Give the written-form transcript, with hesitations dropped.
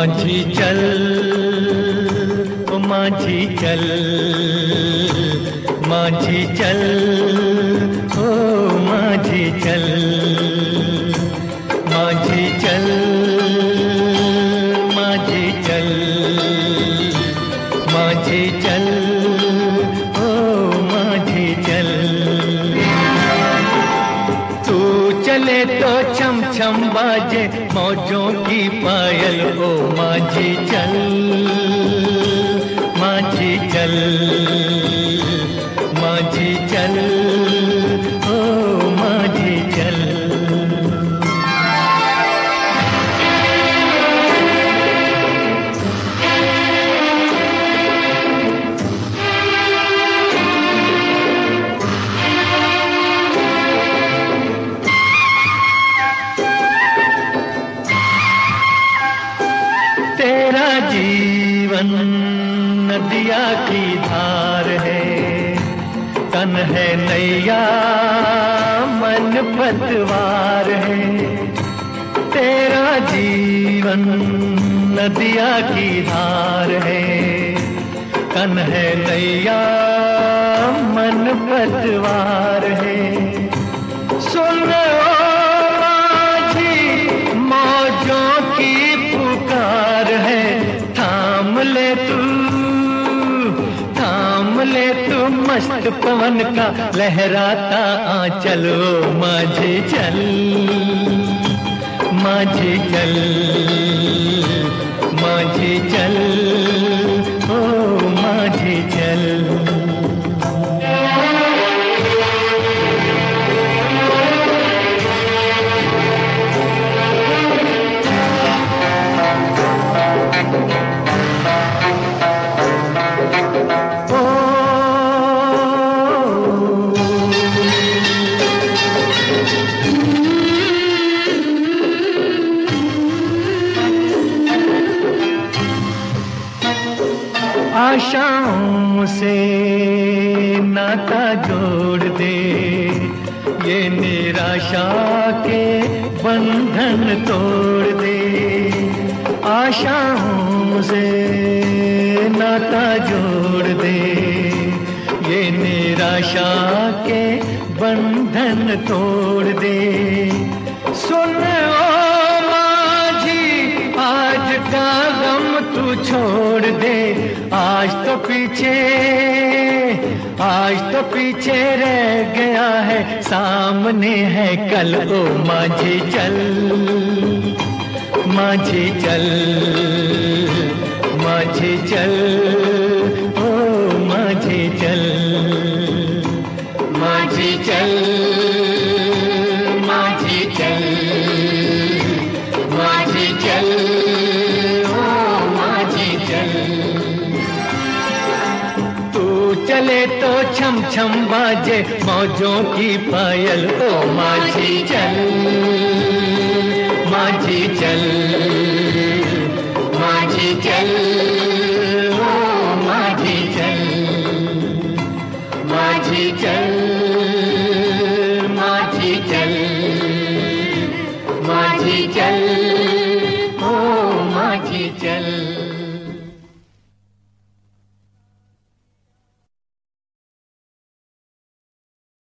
माझी चल, ओ माझी चल, माझी चल, ओ माझी चल, माझी चल, माझी चल, माझी चल, ओ माझी चल। तू चले तो छम छम बाजे मौजों की पायल, ओ माझी चल, माझी चल, माझी चल, ओ माझी चल। तेरा जीवन नदिया की धार है, तन है नैया मन पतवार है। तेरा जीवन नदिया की धार है, तन है नैया मन पतवार है। सुन मौजों की पुकार है, थाम ले तू, थाम ले तू मस्त पवन का लहराता आंचल, ओ माझी चल, माझी चल, माझी चल, ओ माझी चल। आशाओं से नाता जोड़ दे, ये निराशा के बंधन तोड़ दे। आशाओं से नाता जोड़ दे, ये निराशा के बंधन तोड़ दे। सुन ओ माझी आज का गम तू छोड़ दे, आज तो पीछे रह गया है, सामने है कल, ओ माझी चल, माझी चल, माझी चल, ओ माझी चल, माझी चल, माझी चल, माझी चल, ओ माझी चल। तू चले तो छम छम बाजे मौजों की पायल, ओ माझी चल, माझी चल, माझी चल, ओ माझी चल, माझी चल, माझी चल, माझी चल, ओ माझी चल।